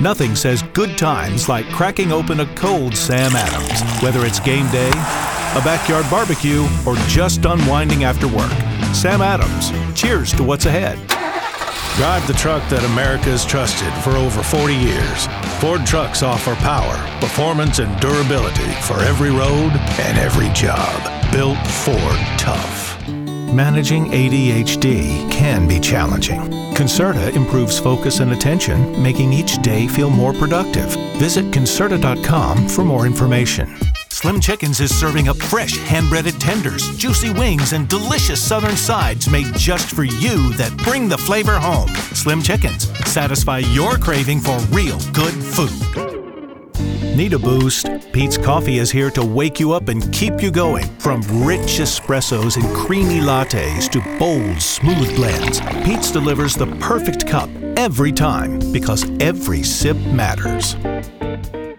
Nothing says good times like cracking open a cold Sam Adams. Whether it's game day, a backyard barbecue, or just unwinding after work. Sam Adams, cheers to what's ahead. Drive the truck that America's trusted for over 40 years. Ford trucks offer power, performance, and durability for every road and every job. Built Ford tough. Managing ADHD can be challenging. Concerta improves focus and attention, making each day feel more productive. Visit Concerta.com for more information. Slim Chickens is serving up fresh hand-breaded tenders, juicy wings, and delicious southern sides made just for you that bring the flavor home. Slim Chickens, satisfy your craving for real good food. Need a boost? Peet's Coffee is here to wake you up and keep you going. From rich espressos and creamy lattes to bold, smooth blends, Peet's delivers the perfect cup every time because every sip matters.